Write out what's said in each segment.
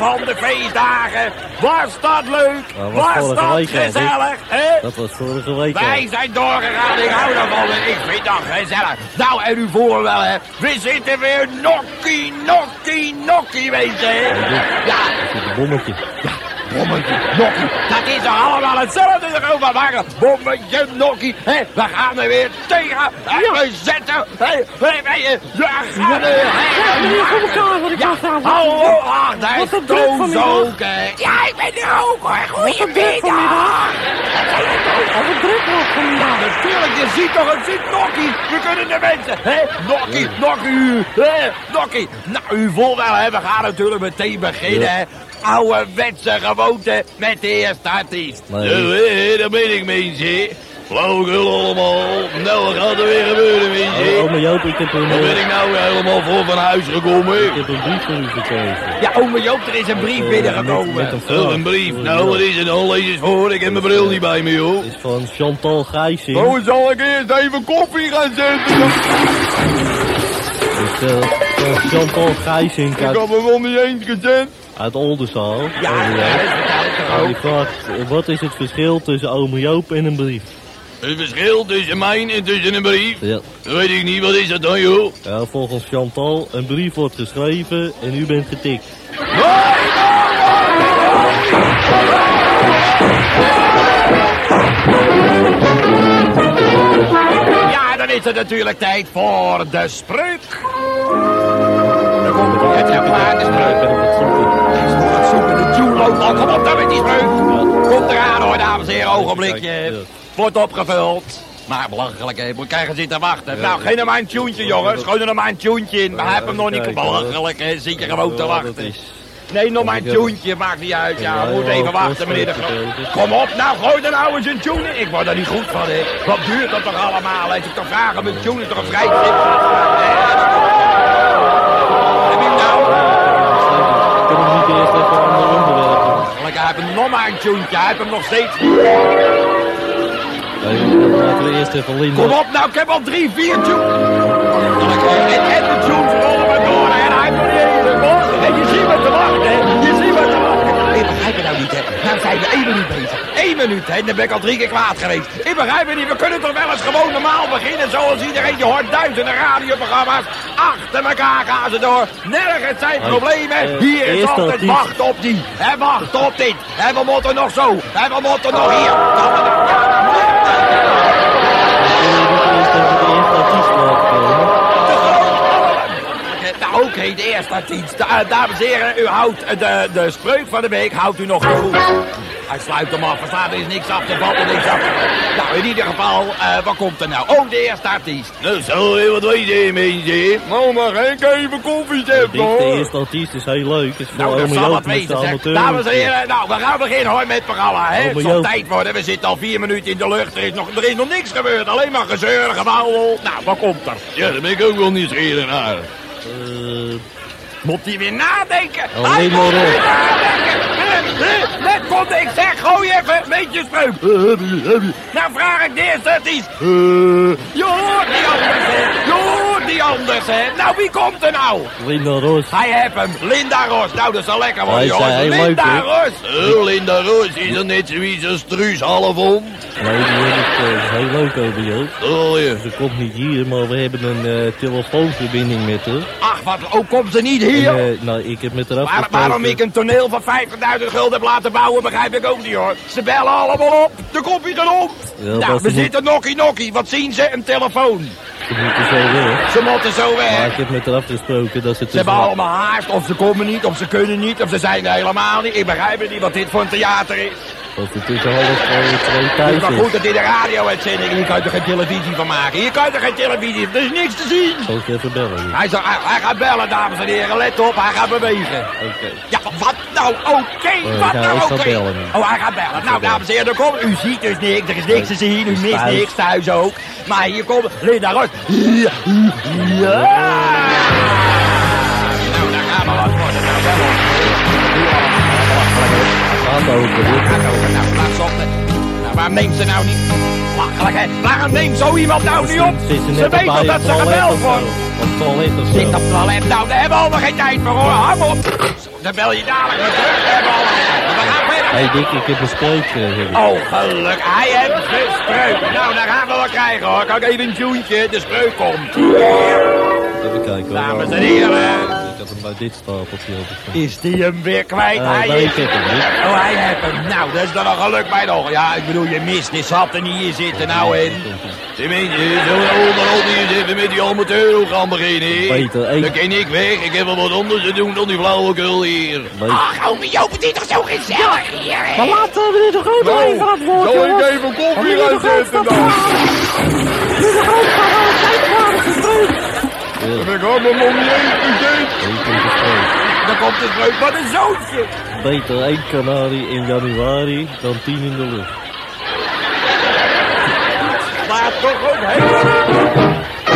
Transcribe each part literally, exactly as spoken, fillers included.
van de feestdagen. Was dat leuk? Nou, was was vorige dat week, hè, gezellig? Hè? Dat was vorige week. Wij zijn doorgegaan, ik hou daarvan, ik vind dat gezellig. Nou, en u voor wel, hè. We zitten weer nokkie, nokkie, nokkie, weet je, hè. Ja. Dat is een bommetje. Ja. Bommetje, nokkie, dat is er allemaal hetzelfde erover maken. Bommetje, nokkie, hè, we gaan er weer tegen. En we zetten, hè, we gaan er, ja, hallo, ach, daar is Toos ook, hè. Ja, ik ben er ook, hoor. Goedemiddag. Wat een druk nog vandaag. Ja, natuurlijk, je ziet toch, het zit nokkie. We kunnen de mensen, hè, nokkie, nokkie, hè, nokkie. Nou, u voelt wel, hè, we gaan natuurlijk meteen beginnen, hè. Ouderwetse gewoonte met de eerste artiest. Nee. Ja, daar ben ik, mensen. Flauwekul allemaal. Nou, wat gaat er weer gebeuren, mensen? Oh, oma Joop, ik heb een, Waar ben ik nou weer helemaal voor van huis gekomen? ik heb een brief voor u gekregen. Ja, ome Joop, er is een brief Uh, binnengekomen. met- met een Oh, een brief. Nou, wat is het dan? Lees eens voor. Ik heb mijn bril niet bij me, joh. Het is van Chantal Gijsing. Oh, zal ik eerst even koffie gaan zetten? Het is uh, van Chantal Gijsing Ik uit, heb hem nog niet eens gezet. uit Oldenzaal. Ja, Oh, ja, dat vertel ik er En ook. die vraagt, uh, wat is het verschil tussen ome Joop en een brief? Het verschil tussen mij en tussen een brief? Ja. Dat weet ik niet. Wat is dat dan, joh? Ja, volgens Chantal, een brief wordt geschreven en u bent getikt. Ja, dan is het natuurlijk tijd voor de spreuk. Dan komt het net klaar, de spreuk. Is nog het zoeken, de tune loopt al. Kom op dan met die spreuk. Komt eraan hoor, dames en heren, ogenblikje. Wordt opgevuld. Maar belachelijk, hè. We krijgen zitten wachten. Nou, geen maar een tuentje, jongens. Gooi er nog maar een tuentje in. We hebben hem nog niet belachelijk, hè. Zit je gewoon te wachten. Nee, nog maar een tuentje, maakt niet uit. Ja, we moeten even wachten, meneer de Groot. Kom op, nou, gooi er nou eens een tune in. Ik word er niet goed van, hè. Wat duurt dat toch allemaal? Als ik toch vraag om een tune, is toch een vrij tip? Heb je hem nou? Kunnen we niet eerst even een ander onderwerp doen? Ik heb hem nog maar een tuentje, hij heeft hem nog steeds. Nee, laten we eerst even Linda. Kom op, nou, ik heb al drie, vier tunes. En, en de tunes rollen maar door, hè. En hij heeft nog niet eens een bos. En je ziet me te wachten, hè. Je ziet me te wachten. Ik begrijp het nou niet, hè. Nou zijn we één minuut bezig. Eén minuut, hè. En dan ben ik al drie keer kwaad geweest. Ik begrijp het niet. We kunnen toch wel eens gewoon normaal beginnen. Zoals iedereen. Je hoort duizenden radioprogramma's. Achter elkaar gaan ze door. Nergens zijn problemen. Uh, Hier is eerst altijd artiest. wacht op die. En wacht op dit. En we moeten nog zo. En we moeten nog hier. Nou, oké, de eerste artiest. Da dames en heren, u houdt de, de spreuk van de week, houdt u nog goed. Hij sluit hem af, verstaat, er is niks af te vatten, niks af te... Nou, in ieder geval, uh, wat komt er nou? Oh, de eerste artiest. Nou, zal je wat weten, mensen? Nou, maar geen even koffie zetten, De hoor. eerste artiest is heel leuk. Het is voor Nou, dat ome zal Joop wat met de wezen, zeg. amateur. Dames en heren, nou, we gaan beginnen hoor met het programma, hè. Het Ome zal Joop. tijd worden, we zitten al vier minuten in de lucht, er is nog, er is nog niks gebeurd, alleen maar gezeur, gewauwel. Nou, wat komt er? Ja, daar ben ik ook wel nieuwsgierig naar. Uh, Moet hij weer nadenken? Alleen Hij maar moet op. weer nadenken! Eh, eh, Net komt ik zeg, gooi even een beetje spreuk. Nou vraag ik de eerste artiest. Je hoort die anders, hè. Je hoort die anders, hè. Nou, wie komt er nou? Linda Ros. Hij heeft hem. Linda Ros. Nou, dat zal lekker worden, Hij is, jongens. eh, heel leuk, Linda hè? Ros. Oh, Linda Roos is er net zoiets als Truus Halfon. Nee, die heb ik uh, heel leuk over Joop. Oh, ja. Ze komt niet hier, maar we hebben een uh, telefoonverbinding met haar. Ach, wat, ook komt ze niet hier. En, uh, nou, ik heb met haar Waar, afgesproken. waarom ik een toneel van vijftigduizend gulden heb laten bouwen, begrijp ik ook niet, hoor. Ze bellen allemaal op. De kopje rond. Ja, Nou, maar we ze zitten nokkie nokkie. Wat zien ze? Een telefoon. Ze moeten zo weg. Ze moeten zo weg. Maar ik heb met haar afgesproken dat ze... Ze hebben allemaal haast, of ze komen niet, of ze kunnen niet, of ze zijn er helemaal niet. Ik begrijp het niet wat dit voor een theater is. Dat het tussen half twee en twee Het thuis is maar is. goed dat dit een radio-uitzending is. Hier kan je er geen televisie van maken. Hier kan je er geen televisie van. Er is niks te zien. Zal ik even bellen? Oké. Hij, zal, hij, hij gaat bellen, dames en heren. Let op, hij gaat bewegen. Ja, wat nou? Oké, Oh, wat nou, nou? ik ga Oké. bellen nu. Oh, hij gaat bellen. Nou, dames en heren, er komt, u ziet dus niks. Er is niks te zien. U mist thuis. niks thuis ook. Maar hier komt Linda Ros. Ja. Ja. Nou, daar gaan we wat worden. Nou, bel op. Gaat over. Ja, gaat over. Nou, plaats op. de- Nou, waarom neemt ze nou niet? Plaats Belachelijk, hè? Waarom neemt zo iemand nou niet op? Zit ze Ze net weet toch bij dat het ze toilet gebeld of zo? wordt? Op het toilet of Zit zo? op het toilet, nou, daar hebben we allemaal geen tijd voor, hoor. Hang op. Dan bel je dadelijk weer terug. Daar hebben we allemaal geen tijd voor. We gaan verder. Hé hey Dick, ik heb een spreuk. Uh, Oh, geluk. Hij heeft de spreuk. Nou, daar gaan we wel krijgen, hoor. Kan ik even een tjoentje? De spreuk komt. Even kijken hoor. Dames en heren. Ik had hem bij dit stapeltje op. Is die hem weer kwijt? Uh, hij nee, is... ik heb hem niet. Oh, hij heeft hem. Nou, dat is dan een geluk bij nog. Ja, ik bedoel, je mist. Die zat er niet hier zitten nou in. Die mensen, zo'n onderhand hier zitten met die amateur gaan beginnen. Peter, één. Dan ken ik weg. Ik heb wel wat anders te doen dan die flauwekul hier. Nee. Ach, ome Joop, het is toch zo gezellig hier, hè? Maar laat uh, meneer de Groot wel even aan het woord, zal jongens. ik even koffie Meneer de Groot uitzetten staat dan? klaar. Meneer de Groot staat aan het kijken de spreuk. Ik had hem nog niet eens gezien. Eén komt de spreuk. Dan komt de spreuk van een zoontje. Beter één kanarie in januari dan tien in de lucht. Maar toch ook heel...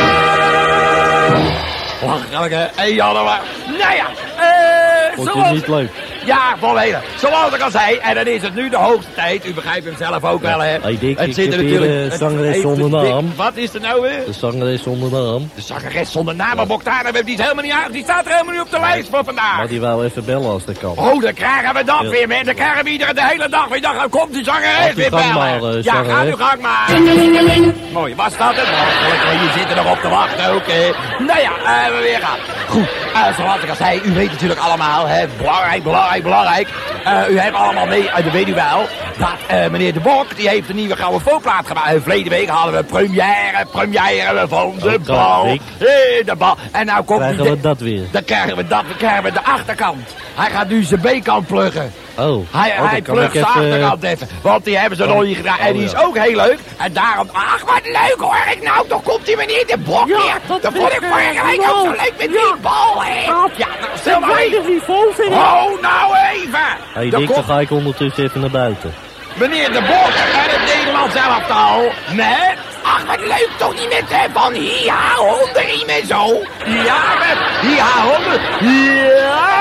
Lachelijk, hè? één januari. Nou ja, eh... Vond je het zoals... niet leuk? Ja, volledig. Zoals ik al zei, en dan is het nu de hoogste tijd. U begrijpt hem zelf ook wel, hè? Hey Dick, Het ik zit er heb hier natuurlijk... een het zangeres heeft- zonder Dick, naam. Wat is er nou weer? De zangeres zonder naam. De zangeres zonder naam, maar Bogdana, die is helemaal niet uit. Die staat er helemaal niet op de lijst voor vandaag. Maar die wou even bellen als dat kan. Oh, dan krijgen we dat Ja. weer, man. Dan krijgen we iedere de hele dag weer. Dan komt die zangeres Gaat u weer gang bellen. maar, uh, ja, ga zangeres. nu gang maar. Mooi, was dat het? Nou, je zit er nog op te wachten, oké. Nou ja, uh, we weer gaan. Goed, uh, zoals ik al zei, u weet natuurlijk allemaal, hè, belangrijk, belangrijk, belangrijk. Uh, u hebt allemaal mee, uh, dat weet u wel, dat uh, meneer De Bok, die heeft een nieuwe gouden voorplaat gemaakt. Uh, verleden week hadden we première, première van de Oh, bal. Dick. Hey, de bal. En nou komt Krijgen die- we dat weer? Dan krijgen we dat, dan krijgen we de achterkant. Hij gaat nu zijn B-kant pluggen. Oh, Hij, oh, hij dan kan plugt ik zijn even... achterkant even. Want die hebben ze nog Oh. niet gedaan. En Oh, die is ja. ook heel leuk. En daarom... Ach, wat leuk hoor ik nou. Toch komt die meneer De Bok Ja, weer. dat Dat vind vond ik ik, vorige eh, week ook zo nou, leuk met ja. die bal, hè. Ja. Ja, nou stel maar Tweede even. niveau vind ik. Oh, nou even. Hey Dan Dick, dan komt ga ik ondertussen even naar buiten. meneer De Bok en het Nederlands elftal met... Ach, wat leuk toch niet met hè, van hi-ha hondenriem en zo. Ja, met hi-ha honden. Ja!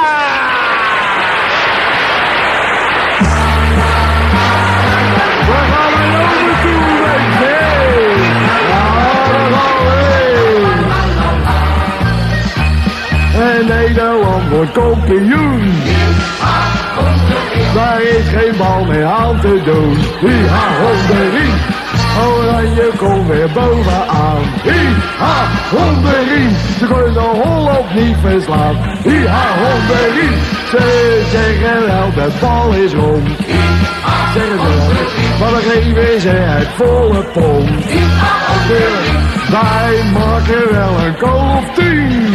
We gaan naar Joden toe, mensen! Ja, daar gaan we! En Nederland wordt kampioen! Daar is geen bal meer aan te doen! Hi-ha, hondenriem! Oranje komt weer bovenaan! Hi-ha, hondenriem! Ze kunnen Holland niet verslaan! Hi-ha, hondenriem! Ze zeggen wel, de bal is rond! Zeggen ze wel, maar we geven ze het volle pond. Wij maken wel een goal of tien.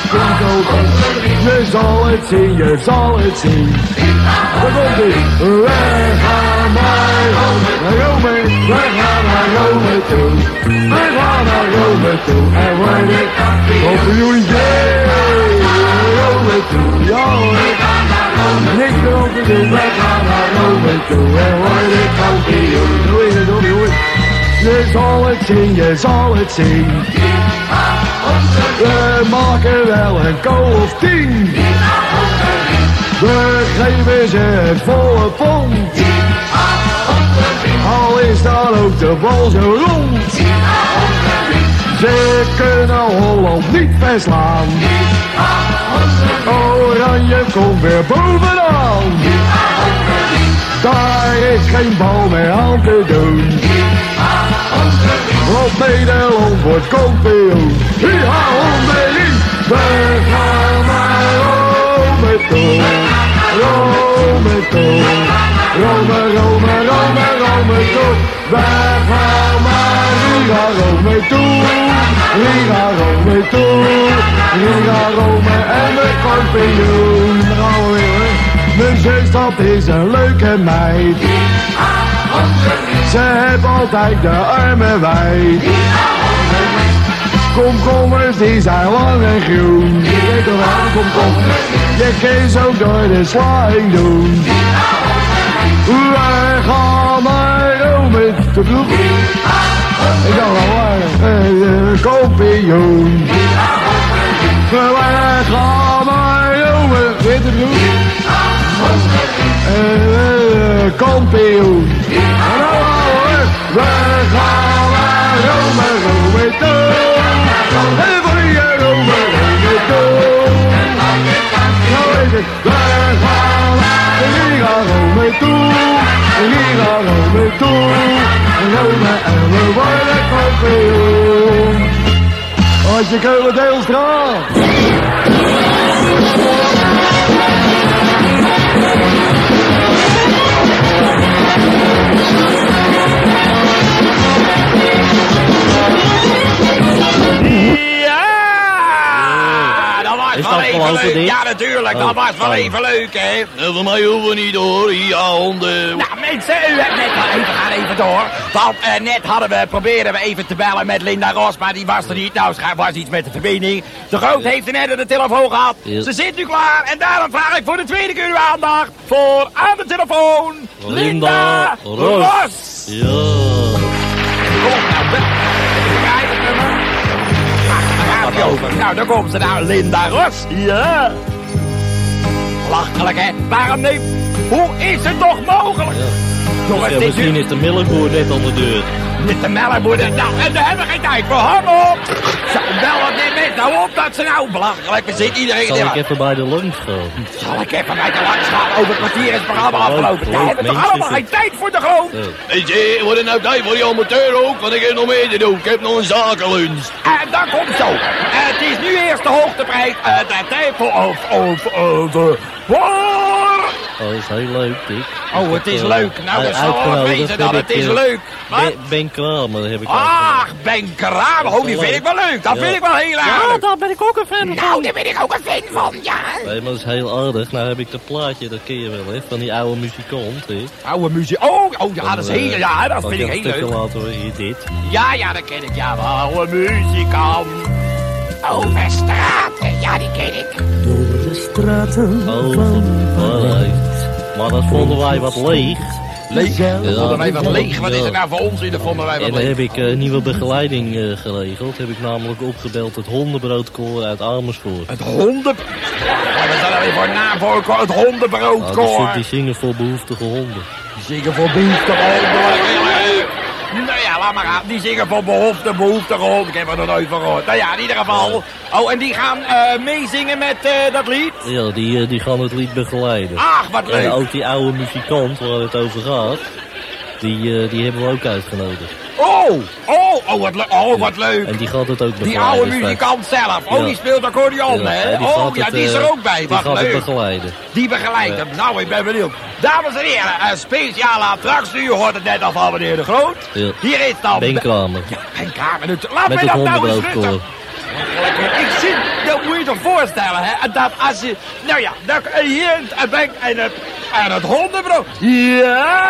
Je zal het zien, je zal het zien. Daar komt ie. We gaan naar Rome, we gaan naar Rome toe. We gaan naar Rome toe en worden kampioen. Rome toe, ja hoor. Niks erop te doen, we gaan naar Rome toe en worden kampioen. Doe je, doe je, doe je. Je zal het zien, je zal het zien. We maken wel een goal of tien. We geven ze het volle pond. Al is dan ook de bal zo rond. Ze kunnen Holland niet verslaan. Oranje komt weer bovenaan. Daar is geen bal meer aan te doen. Want Nederland wordt kampioen. Hi-ha, hondenriem. We gaan naar Rome toe. Rome toe. Rome, Rome, Rome, Rome toe. We gaan naar Riga, Rome toe. Riga, Rome toe. Riga, Rome en de kampioen. Daar gaan we weer, hè. Mijn zus, dat is een leuke meid. Ze heeft altijd de armen wijd. Komkommers die zijn lang en groen. Je weet toch wel, komkommers. Je kan ze ook door de slang doen. Wij gaan naar Rome te vroeg. Ik dacht wel waar, eh, kampioen. Wij gaan naar Rome weer te vroeg. Uh, kampioen. En nou hoor, we Rome, Rome toe. En voor je Rome, Rome toe. Nou is het, wij gaan, we gaan Rome toe. We gaan Rome toe. Rome en we worden kampioen. Als je keulen deels gaat. Is dat gewoon voor dit? Ja, natuurlijk. Oh, dat was wel oh. even leuk, hè? Nou, voor mij hoeven we niet door. Ja, honden. Nou, mensen, u hebt net wel even, gaan even door. Want uh, net hadden we, proberen we even te bellen met Linda Ros, maar die was er niet. Nou, er was iets met de verbinding. De Groot heeft er net de telefoon gehad. Ja. Ze zit nu klaar en daarom vraag ik voor de tweede keer uw aandacht voor aan de telefoon Linda, Linda Ros. Ros. Ja. Kom nou, bel. Kijk het nummer. Over. Nou, daar komt ze nou, Linda Ros. Ja. Lachelijk, hè? Waarom nee? Hoe is het toch mogelijk? Ja. Jongens, ja, misschien u... is de melkboer net aan de deur. Met de melkboer, nou, en daar hebben we geen tijd voor. Hang op! Zo, bel het net met nou op dat ze nou belachelijk zit. Iedereen... Zal ik even bij de lunch gaan? Zal ik even bij de lunch gaan? Over het kwartier is het programma afgelopen. Daar hebben we toch allemaal geen tijd voor de Groot? Weet je, wordt het nou tijd voor die amateur ook? Want ik heb nog meer te doen. Ik heb nog een zakenlunch. En dat komt zo. Uh, het is nu eerst de hoogteprijs. Uh, de tijd voor... Of, of, of, de... Oh, dat is heel leuk, Dick. Oh, het is leuk. Nou, dat zal wel wat wezen dan. Het is leuk. Ben, Ben Kramer heb ik Ach, Ben Kramer. Oh, die vind ik wel leuk. Dat ja. vind ik wel heel aardig. Ja, daar ben ik ook een fan van. Nou, daar ben ik ook een fan van, ja. Nee, maar dat is heel aardig. Nou heb ik dat plaatje, dat ken je wel, hè. Van die oude muzikant, hè. Oude muziek. Oh, oh ja, dat is heel... Ja, dat vind ik heel leuk. Laten we hier dit. Ja, ja, dat ken ik. Ja, oude muzikant. Over straten. Ja, die ken ik. Door de straten oh, van Parijs. Maar dat vonden wij wat leeg. Leeg? Ja, dat vonden wij wat leeg. Wat ja. is er nou voor ons in? Dat vonden wij wat en dan leeg. heb ik uh, nieuwe begeleiding uh, geregeld. Heb ik namelijk opgebeld het hondenbroodkoor uit Amersfoort. Het honden... Wat is dat nou weer voor naam voor het hondenbroodkoor? Nou, die, die zingen voor behoeftige honden. Die zingen voor behoeftige honden. Nou ja, laat maar gaan. Die zingen voor behoefte, behoeftige honden. Ik heb er nog nooit van gehoord. Nou ja, in ieder geval. Oh, en die gaan uh, meezingen met uh, dat lied? Ja, die, uh, die gaan het lied begeleiden. Ach, wat leuk. En ook die oude muzikant waar het over gaat, die, uh, die hebben we ook uitgenodigd. Oh, oh, oh, wat, le oh, wat leuk. En die gaat het ook begeleiden. Die oude muzikant zelf. Oh, ja. Die speelt accordeon, ja. hè? Ja, oh, ja, het, die is er ook bij. Die wat gaat leuk. Het begeleiden. Die begeleidt hem. Nou, ik ben benieuwd. Dames en heren, een speciale attractie. U hoort het net al van meneer De Groot. Ja. Hier is dan... Ben Kramer. Ja, Ben Kramer. Laat met mij dat nou eens rustig. Ik zie, dat moet je toch voorstellen, hè? Dat als je... Nou ja, dat, hier en Ben en het, en het hondenbrood. Ja!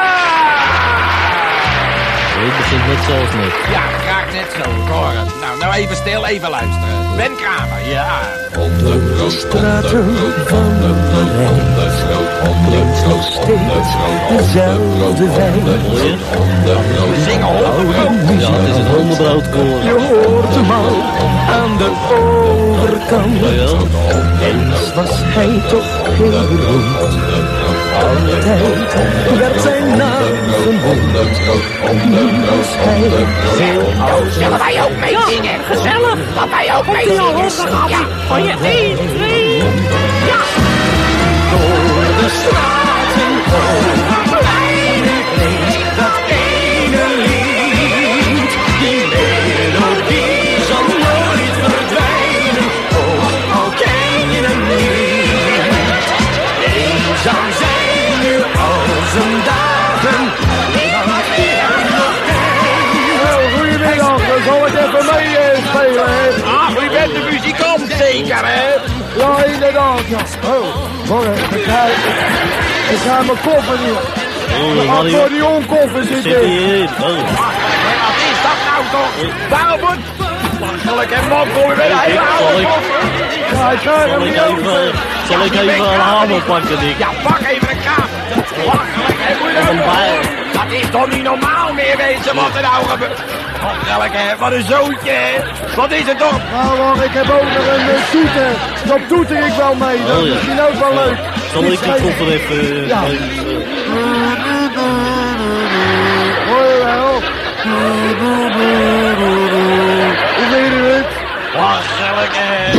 Het begint net zoals net. Ja, graag net zo, ik hoor het. Nou, nou even stil, even luisteren. Ben Kramer, ja. Door de straten van Parijs klinkt nog steeds dezelfde wijn. We zingen hondenbrood. Ja, het is het hondenbroodkoor. Je hoort hem al aan de overkant. Eens was hij toch heel beroemd. Altijd werd zijn naam genoemd. Nu is hij heel oud. Zullen wij ook meezingen? Ja, gezellig. Dat wij ook meezingen. Ja, van je één, twee, ja. Door de straten van Parijs klinkt dat ene lied. Die melodie zal nooit verdwijnen, ook al ken je hem niet. Eenzaam zijn nu al zijn dagen, niemand die hem nog kent. Goedemiddag, dan zal ik even mee uh, spelen, hè? Ach, u bent de muzikant zeker, hè? Ja, inderdaad, ja. Oh, morgen, ik ga, ik ga mijn koffer niet. Mijn accordeonkoffer zit Zit hierin. Oh. Wat is dat nou toch? Waarom moet... Lachelijk en mokkel, u bent een hele oude koffer. Ja, ik krijg hem Zal ik niet over. even, zal ik even een hamer pakken, Dick? Ja, pak even een kaap. Lachelijk, hè? Moet je Een bijl. Dat is toch niet normaal meer, weet je, wat er nou gebeurt. Lachelijk, hè? Wat een zoontje, hè? Wat is het toch? Nou, wacht, ik heb ook nog een uh, toeter. Dat toeter ik wel mee. Dat Oh, is ja. misschien ook wel leuk. Zal ik die koffer even... Ja. even, Hoor je wel? Hoe weet u het? Lachelijk, hè?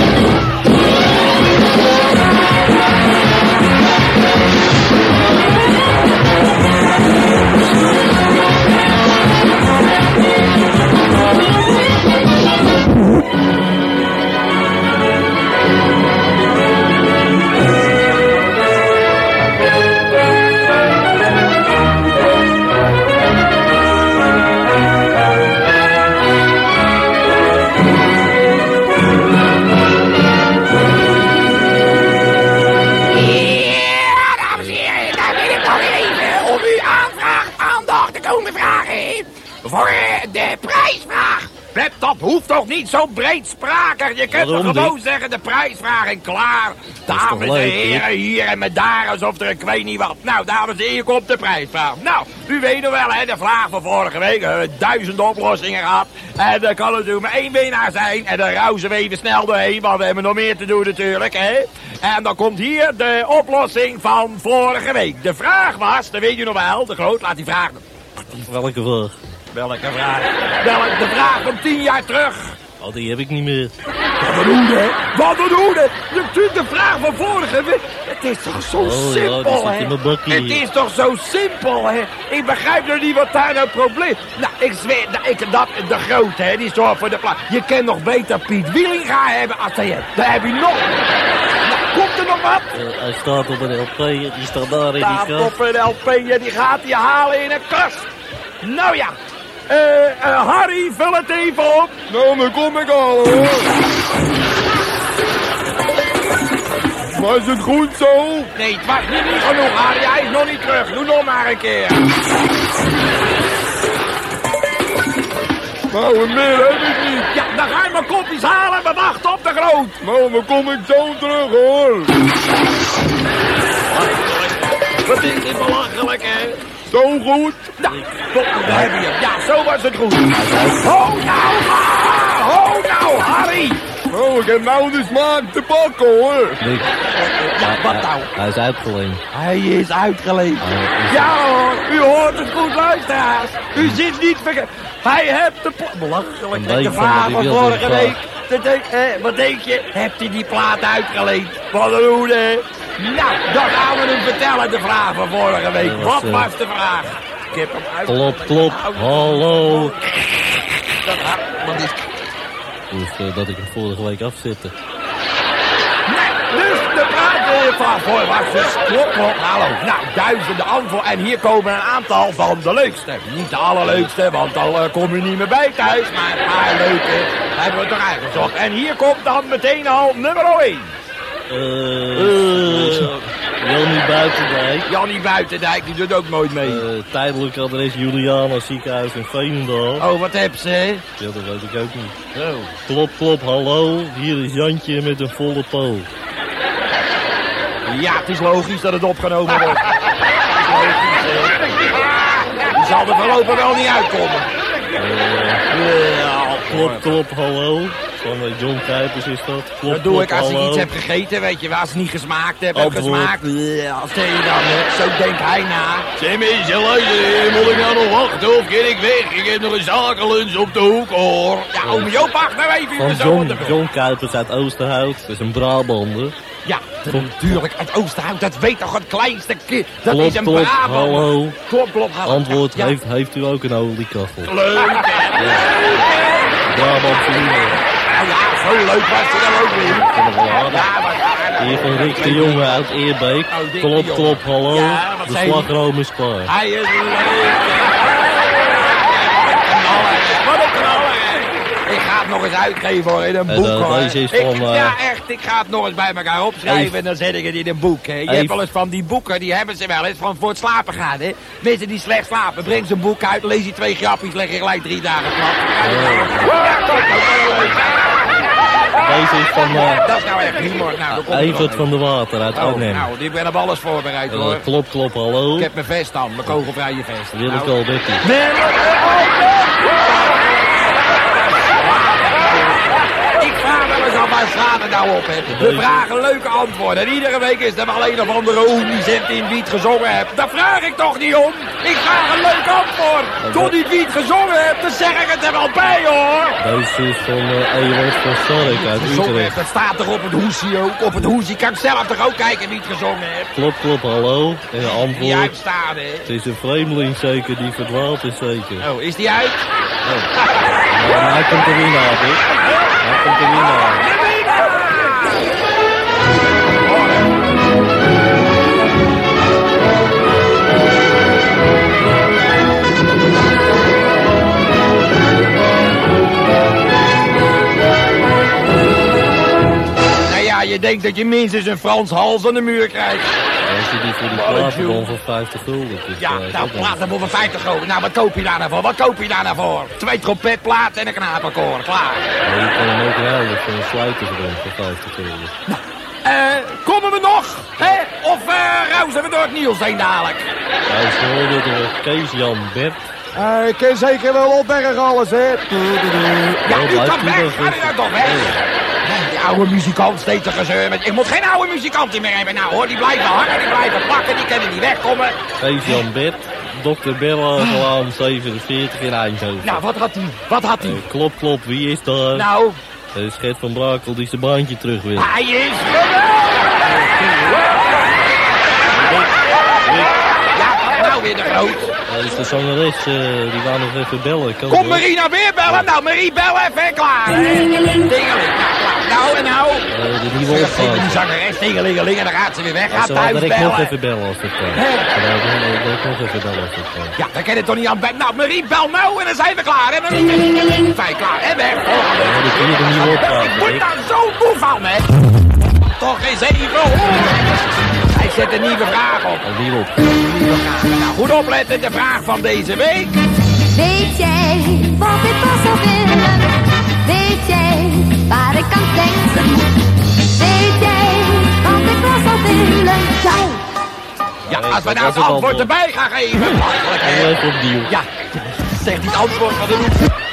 Voor de prijsvraag. Pep, dat hoeft toch niet zo breedsprakig? Je kunt toch Waarom gewoon niet? zeggen de prijsvraag en klaar. is toch Dames en leuk, heren, hè? hier en met daar, alsof er ik weet niet wat. Nou, dames en heren, hier komt de prijsvraag. Nou, u weet nog wel, hè, de vraag van vorige week. Uh, duizend oplossingen gehad. En er kan natuurlijk maar één winnaar zijn. En daar rouwen we even snel doorheen, want we hebben nog meer te doen natuurlijk, hè. En dan komt hier de oplossing van vorige week. De vraag was, dat weet u nog wel, de groot, laat die vraag... Welke vraag? Welke vraag? Welke, de vraag van tien jaar terug. Oh, die heb ik niet meer. Wat een hoede, wat een hoede. Je kunt de vraag van vorige week. Het is toch zo Oh, ja, die simpel, zit hè? in mijn bakkie. Het is toch zo simpel, hè? Ik begrijp nog niet wat daar nou het probleem is. Nou, ik zweer, nou, ik, dat, de grote, hè, die zorgt voor de plaats. Je kan nog beter Piet Wielinga hebben als hij hebt. Daar heb je nog. Nou, komt er nog wat? Uh, hij staat op een L P, die staat daar in die Staat kast. op een L P en die gaat hij halen in een kast. Nou ja. Eh, uh, Harry, vul het even op. Nou, dan kom ik al, hoor. Maar is het goed zo? Nee, het was niet, niet genoeg, Harry. Hij is nog niet terug. Doe nog maar een keer. Nou, en meer heb ik niet. Ja, dan ga je mijn kopjes halen. We wachten op de groot. Nou, dan kom ik zo terug, hoor. Wat is dit belachelijk, hè? Zo goed. Nou, tot, daar heb je hem. Ja, zo was het goed. Ho nou, ah, ho nou, Harry. Nou, ik heb nou de smaak te pakken, hoor. Niks. Ja, wat nou? Hij is uitgeleend. Hij is uitgeleend. Hij is- Ja hoor, u hoort het goed, luisteraars. U zit niet vergeten. Hij heeft de plaat... Belachelijk, Een de week vraag van van de vorige wilde week. De denk, eh, wat denk je? Hebt hij die plaat uitgeleend? Wat een hoede. Nou, dan gaan we hem vertellen, de vraag van vorige week. Dat was, Wat eh, was de vraag? Ik heb hem uit... Klop, klop, hallo. Dat, wat is... Dus uh, dat ik hem vorige week afzette. Nee, dus de vraag eh, van voor was dus klop, klop, hallo. Nou, duizenden antwoorden. En hier komen een aantal van de leukste. Niet de allerleukste, want dan uh, kom je niet meer bij thuis. Maar een paar leuke hebben we toch uitgezocht. En hier komt dan meteen al nummer één. Uh, Jannie Buitendijk. Jannie Buitendijk, die doet ook nooit mee. Uh, tijdelijk adres Juliana ziekenhuis in Veenendaal. Oh, wat heb ze? Ja, dat weet ik ook niet. Oh. Klop, klop, hallo. Hier is Jantje met een volle po. Ja, het is logisch dat het opgenomen wordt. Het is logisch, hè. Die zal er voorlopig wel niet uitkomen. Uh, Ja, klop, klop, hallo. Van uh, John Kuipers is dat. Klop, Dat doe klop, ik als ik hallo. iets heb gegeten, weet je wel. Als het niet gesmaakt heb, heb Antwoord. gesmaakt. Ja, als je dan, hè. Zo denkt hij na. Zeg mensen, luister, moet ik nou nog wachten of kan ik weg? Ik heb nog een zakenlunch op de hoek, hoor. Ja, oom Joop, wacht nou even. Van zo John, onderweg. John Kuipers uit Oosterhout. Dat is een Brabander. Ja, natuurlijk. Het Oosterhout, dat weet toch het kleinste kind. Dat Klop, is een klop, Brabant. hallo. Klop, klop, hallo. Antwoord, Ja, heeft, heeft u ook een oliekachel? leuk, hè. Brabant vrienden. Nou ja, zo leuk was het dan ook weer. Vind ik wel aardig. Ja, wat aardig. Hier van Rick de Jonge uit Eerbeek. Oh, Dick de Klop, Jonge. klop, hallo. Ja, wat De zei hij? slagroom is klaar. Hij is leuk. Wat een knaller, hè. Ik ga het nog eens uitgeven hoor, in een En, boek uh, hoor. deze is Ik- van, uh, ja, echt, ik ga het nog eens bij elkaar opschrijven Eve. en dan zet ik het in een boek. Hè. Je Eve. hebt wel eens van die boeken, die hebben ze wel eens van voor het slapen gaan. Hè. Mensen die slecht slapen, breng ze een boek uit, lees je twee grapjes, leg je gelijk drie dagen plat. Ja, dat is ook wel leuk. Deze is van uh, Dat is nou echt humor. Nou, dan komt het Evert nog van der Water uit even. Oh, Arnhem. nou, ik ben op alles voorbereid Uh, hoor. klop, klop, hallo. Ik heb mijn vest aan, mijn kogelvrije vest. Willeke Nou, Alberti. nee, ik ga wel eens op waar slaat het nou op, hè? We vragen leuke antwoorden. En iedere week is er wel een of andere hoenizent in wie het gezongen hebt. Daar vraag ik toch niet om. Ik vraag een leuk antwoord. Tot niet wie het gezongen hebt, dan zeg ik het er wel bij, hoor. Deze is van uh, Ewald van Stark uit Gezongen Utrecht. hebt, dat staat toch op het hoesie ook. Op het hoesie kan ik zelf toch ook kijken wie het gezongen heeft. Klopt, klopt, hallo. En de Die antwoord. uitstaan, hè? Het is een vreemdeling zeker, die verdwaald is zeker. Oh, is die uit? Ja, maar hij komt de winnaar, hè. Hij komt de winnaar. Nou ja, je denkt dat je minstens een Frans hals aan de muur krijgt. Als je die voor die platenbon van vijftig gulden kunt Ja, krijgen, nou, dan- platen voor vijftig gulden. Nou, wat koop je daar nou voor? Wat koop je daar nou voor? Twee trompetplaten en een knapenkoor, klaar. Ja, je kan hem ook ruilen voor een sluitersbon van vijftig gulden. Eh, komen we nog? Hè? Of eh ruizen we door het Niels heen dadelijk? Hij is geworden door Kees-Jan Bert. Uh, ik ken zeker wel opbergen alles, hè. Ja, Oh, u blijft kan u weg. nog Ga er even. nou toch weg. Nee, die oude muzikant steeds te gezeur met... Ik moet geen oude muzikanten meer hebben. Nou hoor, die blijven hangen, die blijven plakken, die kunnen niet wegkomen. Kees-Jan Bert. dokter Bella Gelaan zevenenveertig in Eindhoven. Nou, wat had hij? Wat had hij? Eh, klop, klop, wie is daar? Nou, Het is Gert van Brakel die zijn baantje terug wil. hij is geweldig! Ja, wat nou weer de groot? Dat is de zangeres, eh, die wou nog even bellen. Kan Kom dat? Marie nou weer bellen? Nou, Marie, bel even, klaar. Dingeling. Nou, en nou? Eh, de nieuwe Die opgave. zangeres, dingelingeling, en dan gaat ze weer weg. Gaat Zo, thuis dat ik nog bellen. even bellen als het kan. Hè? Ja, dat ik nog even bellen als het kan. Ja, dan kan het toch niet aan... Nou, Marie, bel nou en dan zijn we klaar, hè, Marie? Fijn, klaar, hè, weg. Dan heb ik hier de nieuwe opgave. Ik word Rick. daar zo moe van, hè. Toch eens even horen. Hij zet een nieuwe vraag op. Een nieuwe op. Nou, goed opletten, de vraag van deze week. Weet jij wat ik was zou willen? Weet jij waar ik aan denk? Weet jij wat ik was zou willen? Jou! Ja, Nee, als we dat nou was het het antwoord antwoord. erbij gaan geven. Eigenlijk, hè. En even opnieuw. Ja, zeg die het antwoord van de roep.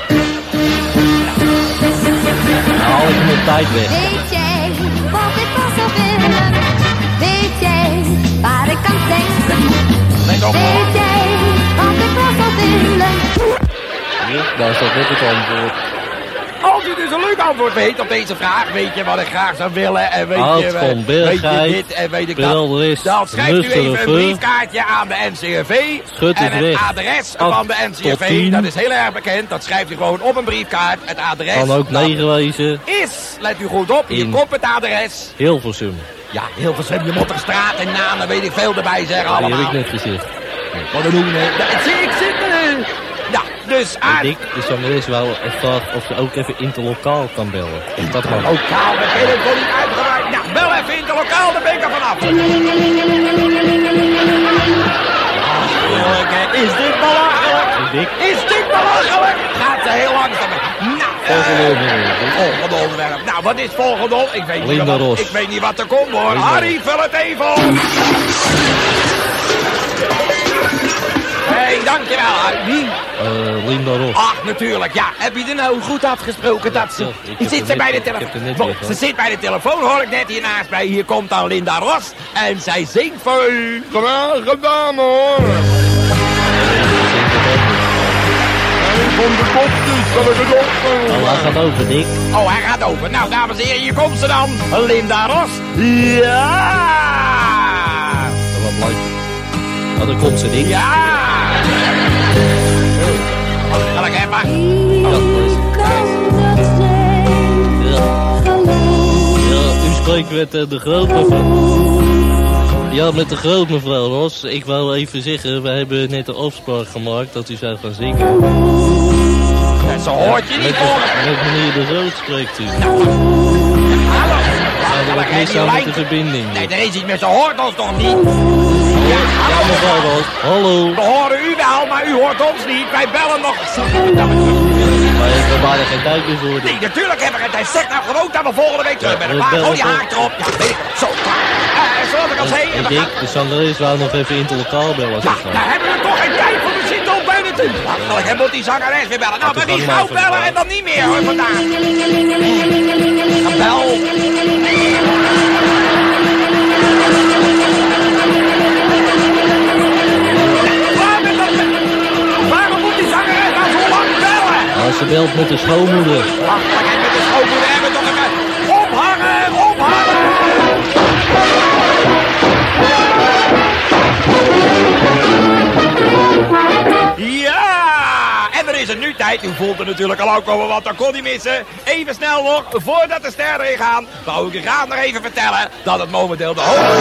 Dan haal ik hem op tijd weg. Weet jij wat ik was zou willen? Weet jij waar ik aan denk? Let op, hoor. Weet jij wat ik was zou willen? Hier, daar staat net het antwoord. Als u dus een leuk antwoord weet op deze vraag, weet je wat ik graag zou willen en weet Hout je, van weet je Bergheid, dit en weet ik dat. Peldrist, Dan schrijft u even een Nuchterhoeve, briefkaartje aan de N C R V en het Schuttersweg, adres acht van de N C R tot V, tien. dat is heel erg bekend, dat schrijft u gewoon op een briefkaart. Het adres Kan ook dat negen wezen. is, let u goed op, hier In. komt het adres. Hilversum. Ja, heel veel je moet er straat en naam en weet ik veel erbij zeggen Die heb allemaal. ik net gezegd. Wat een doen, hè. Ja, ik zit, ik zit, eh, ja, dus En aan... Dick, de zangeres wou echt vragen of ze ook even interlokaal kan bellen. Of dat mag. Lokaal, we kunnen het wel niet uitgebreid. Nou, bel even in de lokaal, dan ben ik er vanaf. Achterlijk, hè. Is dit belachelijk? En Dick, Is dit belachelijk? Gaat ze heel langzaam. Nou, volgende eh, onderwerp. Dick. volgende onderwerp. Nou, wat is volgende onderwerp? Ik weet niet Linda wat, Ros. ik weet niet wat er komt, hoor. Linda Harry, vul het even op. Hé, hey, dankjewel, Harry. Eh, Linda Ros. Ach, natuurlijk, ja. Heb je er nou goed afgesproken dat ze... Ja, ik Hier heb zit er ze net- bij de ik heb telefoon. er net Wow, weer Ze gehad. zit bij de telefoon, hoor ik net hier naast mij. Hier komt dan Linda Ros. En zij zingt voor u. Geweldig gedaan, hoor. Van de kopjes, kan ik het op? Nou, hij gaat over, Dick. Oh, hij gaat over. Nou, dames en heren, hier komt ze dan. Linda Ros. Ja! Dat was leuk. Nou, dan komt ze, Dick. Ja! Zal ik even... Ja. Ja, u spreekt met uh, de grootmevrouw. Ja, met de grootmevrouw Ros. Ik wou even zeggen, we hebben net een afspraak gemaakt dat u zou gaan zingen. Ja, zo hoort je niet Met, horen. de, met meneer De Groot spreekt u. Hallo. Zou er Zal ik wat mis even aan met lijn- de verbinding? Nee, er is iets met ze hoort ons toch niet? Ja, Ja, hallo. mevrouw Ros. Hallo. We horen u wel, maar u hoort ons niet. Wij bellen nog. Maar ik heb bijna geen tijd meer voor. Nee, natuurlijk hebben we geen tijd. Zeg nou gewoon dat we volgende week terug Ja, zijn. we Klaar, bellen gooi je toch. haak erop. Ja, weet ik. Zo, klaar. Eh, zoals ik al zei. En we Dick, gaan- de zangeres wou nog even interlokaal bellen. Ja, zeg maar. daar hebben we toch geen tijd voor. We zitten al bijna zitten. Wachtelijk, hij moet die zangeres weer bellen. Nou, Ja, maar wie toch gauw maar even bellen en dan niet meer hoor vandaag. Bel. Waarom moet die zangeres nou zo lang bellen? Als ze belt met de schoonmoeder. Wachtelijk, en met de schoonmoeder hebben we toch even... Ophangen, ophangen! Ja! En er is er nu tijd. U voelt er natuurlijk al ook komen, want dat kon niet missen. Even snel nog, voordat de sterren ingaan, wou ik u graag nog even vertellen dat het momenteel de hoogte...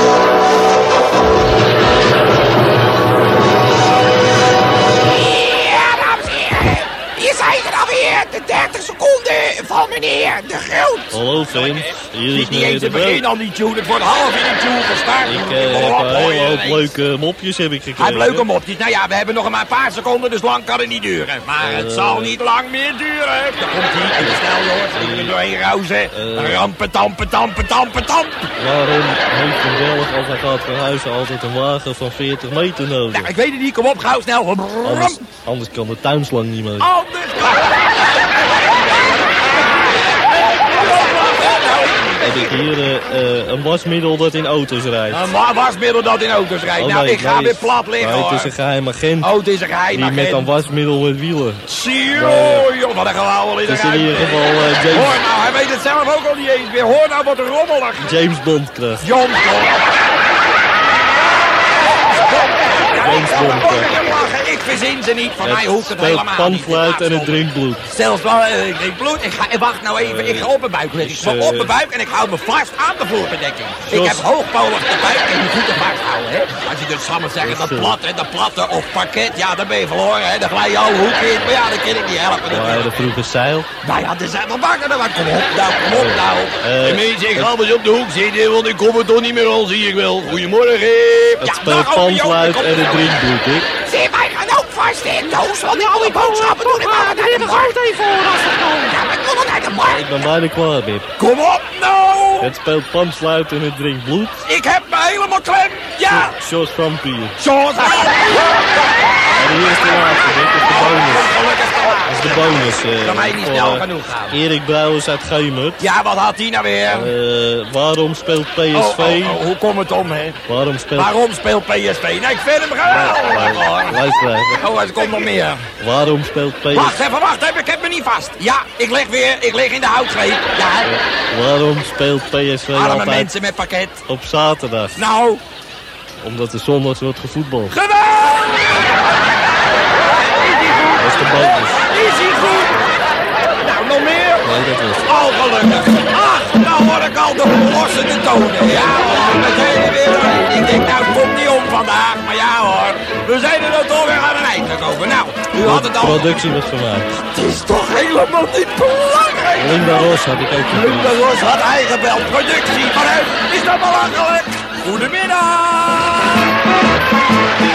Ja, dames en heren. Hier zijn ze dan weer. De dertig seconden van meneer De Groot. Hallo fans, hier Het is is niet meneer eens De het begin Groot. al niet tune, het wordt half in een tune gestart. Ik eh, heb een hele hoop leuke mopjes heb ik Hij gekregen. heeft leuke mopjes. Nou ja, we hebben nog maar een paar seconden, dus lang kan het niet duren. Maar het Eh. zal niet lang meer duren. Daar komt hij. Even snel, jongens. Even er doorheen rauzen. Eh. Rampen, tampen, tampen, tampen, tampen. Waarom heeft een Belg als hij gaat verhuizen altijd een wagen van veertig meter nodig? Nou, ik weet het niet. Kom op, gauw, snel. Anders, anders kan de tuinslang niet mee. Anders. Heb ik hier eh, eh, een wasmiddel dat in auto's rijdt. Een wa- wasmiddel dat in auto's rijdt. Oh, nou, nee, ik ga nee, weer plat liggen, nee, hoor. het is een geheim agent Oh, het is een geheim die met een agent. wasmiddel met wielen. Zie je, joh, wat een gewauwel in de Het is in ieder ruimte. geval eh, Hoor James, nou, hij weet het zelf ook al niet eens meer. Hoor nou wat een rommelig. James Bond kracht. John, John. James Ik Bond kan er ook kracht. even lachen. Ik verzin ze niet. Van mij hoeft het speelt helemaal niet. panfluit en het Dit drinkt bloed. Zelfs wel, eh, ik drink bloed. Ik ga, eh, wacht nou even, ik ga op mijn buik liggen. Ik Dus, ga eh, op mijn buik en ik hou me vast aan de vloerbedekking. Ik Jos. heb hoogpolig de buik en je voeten vasthouden, hè. Als je dus samen zeggen, Dus, dat eh, platte, dat platte of parket, ja, dan ben je verloren, hè. Dan glij je alle hoeken in, maar ja, dan kan ik niet helpen. We hadden vroeger zeil. Nou ja, er zijn wel bakken, maar kom op nou, kom op nou. Eh, En mensen, ik ga maar eens op de hoek zitten, want ik kom er toch niet meer al, zie ik wel. Goedemorgen. Het Ja, speelt dag, open, panfluit Joop, en het kom. drinkt bloed, ik. Zie, wij gaan ook vast in doos. Want al die boodschappen doen ik altijd naar de markt even voor als het komt. Ja, maar ik wil nog naar de Ik markt. ben bijna klaar, Bip. Kom op nou. Het speelt panfluit en het drinkt bloed. Ik heb me helemaal klem. Ja. Jos Vampier. Zoals hij. En hier is de laatste, dit is de bonus. Gelukkig te laat. Dat is de bonus. eh, Kan mij niet voor, snel eh, genoeg gaan. Erik Brouwers uit Geumert. Ja, wat had hij nou weer? Eh, waarom speelt P S V? Oh, oh, oh, hoe komt het om, hè? Waarom speelt... Waarom speelt P S V? Nee, ik vind hem geweldig, hoor. Luister even. Oh, er komt nog meer. Waarom speelt P S V? Wacht even, wacht even, ik heb me niet vast. Ja, ik lig weer, ik lig in de houtgreep. Ja, hè? Waarom speelt P S V Arme altijd mensen met pakket. op zaterdag? Nou, Omdat er zondags wordt gevoetbald. geweldig! Dat is de bonus. Is hij goed? Nou, nog meer? Nee, dat was het. Al gelukkig. Ach, nou hoor ik al de verlossende tonen. Ja hoor, we zijn er weer doorheen. Ik denk, nou, het komt niet om vandaag. Maar ja hoor, we zijn er dan toch weer aan een eind gekomen. Nou, u had het al. Productie was gemaakt. Het is toch helemaal niet belangrijk. Linda Ros had ik ook Linda gevoeld. Ros had hij gebeld. Productie vanuit. Is dat belachelijk? Goedemiddag.